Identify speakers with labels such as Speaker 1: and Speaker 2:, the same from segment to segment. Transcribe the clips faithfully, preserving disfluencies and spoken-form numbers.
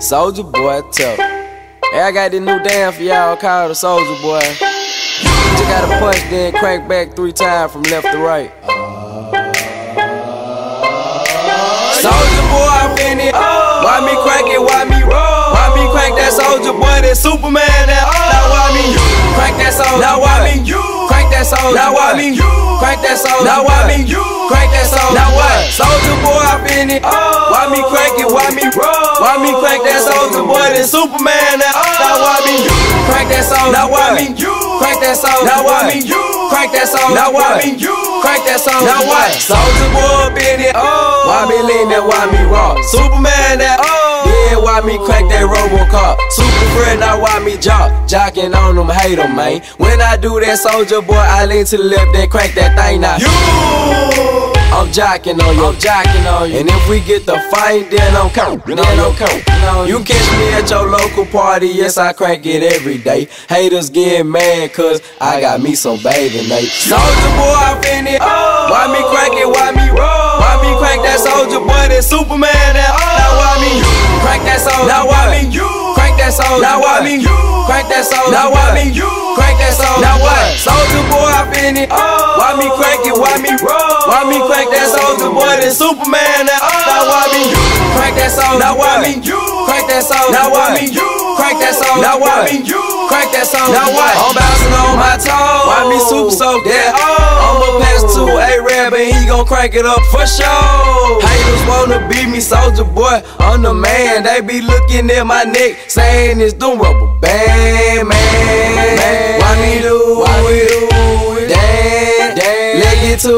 Speaker 1: Soulja Boy tough. Hey, I got this new dance for y'all called the Soulja Boy. You just gotta punch, then crank back three times from left to right. Soulja Boy, I'm in it. Why me crank it? Why me roll? Why me crank that Soulja Boy? That Superman? That now why me crank that Soulja? Now why me crank that Soulja? Now why me crank that Soulja? Now why me crank that Soulja? Now what? Soulja Boy, I'm in it. Why me crank it? Why me roll? Why me crank that Soulja Boy? That Superman? That now why me crank that Soulja? Now why me crank that Soulja? Now why me crank that Soulja? Now why me crank that Soulja? Now what? Soulja Boy, up in it. Why me lean that? Why me rock? Superman? That yeah, why me crank that Robocop? Super friend, now why me jock? Jocking on them, hate them, man. When I do that, Soulja Boy, I lean to the left, then crank that thing now. You, I'm jocking on you, I'm jocking on you. And if we get the fight, then I'm counting, then I'm counting. You catch me at your local party, yes, I crank it every day. Haters getting mad, cause I got me some bathing Nate. Soulja Boy, I'm in it. Why me crank it? Why me roll? Why me crank that Soulja Boy? That Superman? That now why me crank that Soulja? Now why me crank that Soulja? Now why me crank that Soulja? Now why me crank that Soulja? Now what? Soulja Boy, I'm in it. Why me crank it? Why me roll? Why me crank that Soulja Boy? That Superman? That now why me crank that Soulja? Now why me crank that Soulja? Now why me crank that Soulja? Now why me crank that Soulja? Now what? I'm bouncing on my toes. Why me super soak that? I'ma pass to A-Rab and he gon' crank it up for sure. Haters wanna beat me, Soulja Boy, I'm the man. They be looking at my neck, saying it's doom rubber band, man. Why me do it? Damn, let get to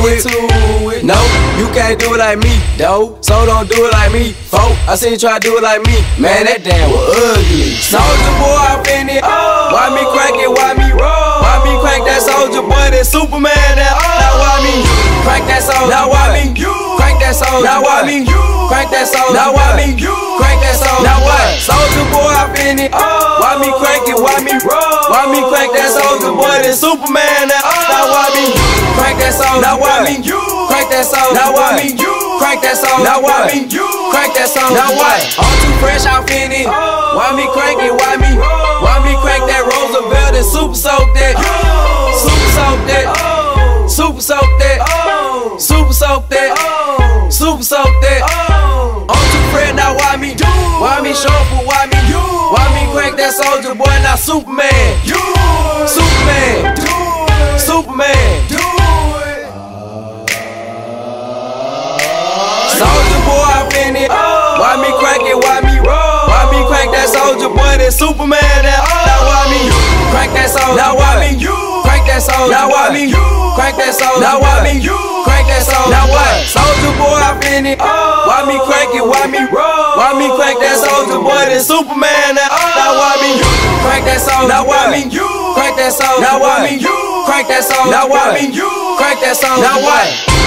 Speaker 1: it. No, you can't do it like me, though. So don't do it like me, folk. I seen you try to do it like me, man. That damn was ugly. Soulja Boy, I'm in it. Why me crank it? Why me roll? Why me crank that Soulja Boy? That Superman? That now why me crank that Soulja? Now why me crank that Soulja? Now why me crank that Soulja? Now why me crank that Soulja? Now what? Soulja Boy, I'm in it. Why me crank it? Why me roll? Why me crank that Soulja Boy? That Superman? That now why me crank that Soulja? Now why me crank that Soulja? Now why me crank that Soulja? Now why me crank that Soulja? Now what? I'm too fresh, I'm in it. Why me crank it? Why me? Why me crank that Roosevelt and super soak that? Super soak that. Super soak that. Super soak that. Super soak that. I'm too fresh, now why me? Why me show up? Why me? Why me crank that Soulja Boy? Now Superman. Superman. Superman. Soulja Boy, I'm in it. Why me crank it? Why me roll? Why me crank that Soulja Boy? That Superman? That now why me crank that Soulja? Now why me crank that Soulja? Now why me crank that Soulja? Now why me crank that Soulja? Now what? Soulja Boy, I'm in it. Why me crank it? Why me roll? Why me crank that Soulja Boy? That Superman? That now why me crank that Soulja? Now why me crank that Soulja? Now why me crank that Soulja? Now why me crank that Soulja? Now what?